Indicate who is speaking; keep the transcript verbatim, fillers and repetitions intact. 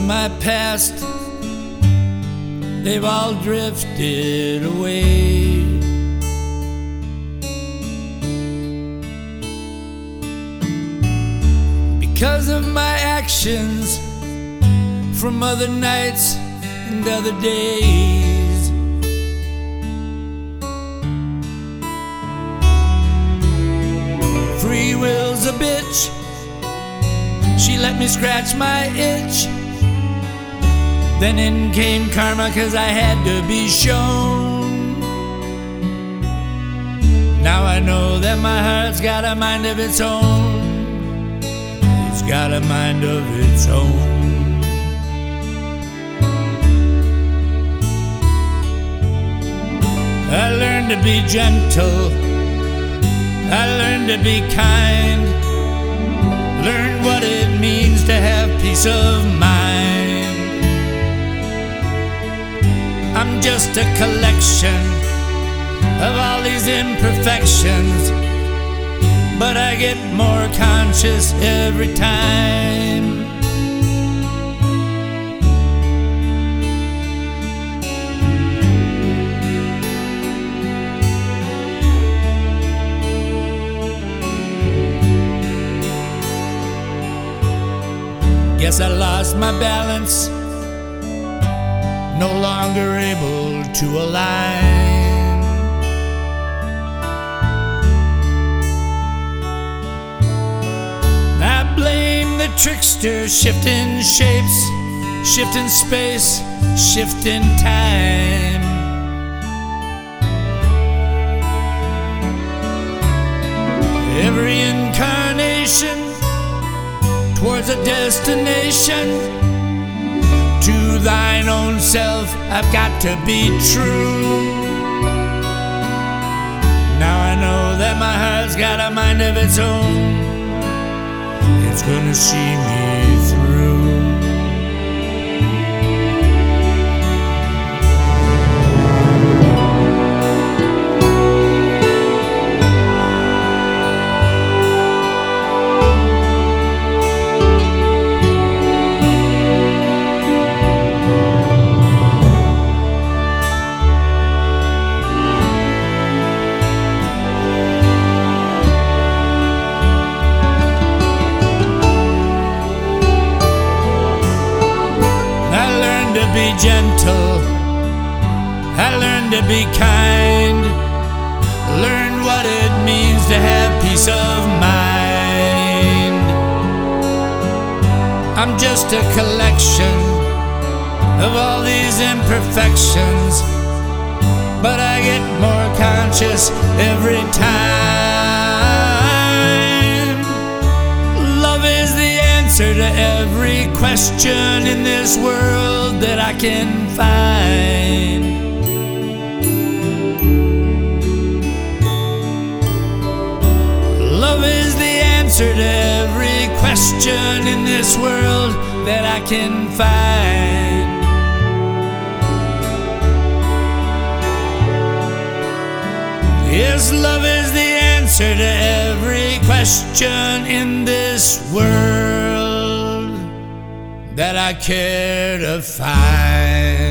Speaker 1: my past, they've all drifted away. Because of my actions from other nights and other days, free will's a bitch. She let me scratch my itch. Then in came karma, 'cause I had to be shown. Now I know that my heart's got a mind of its own. It's got a mind of its own. I learned to be gentle, I learned to be kind, learned what it means to have peace of mind. I'm just a collection of all these imperfections, but I get more conscious every time. Guess I lost my balance, no longer able to align. I blame the trickster, shifting shapes, shifting space, shifting time. Every incarnation towards a destination. To thine own self, I've got to be true. Now I know that my heart's got a mind of its own. It's gonna see me through. Be gentle, I learned to be kind, learned what it means to have peace of mind. I'm just a collection of all these imperfections, but I get more conscious every time. Love is the answer to every question in this world that I can find. Love is the answer to every question in this world that I can find. Yes, love is the answer to every question in this world that I care to find.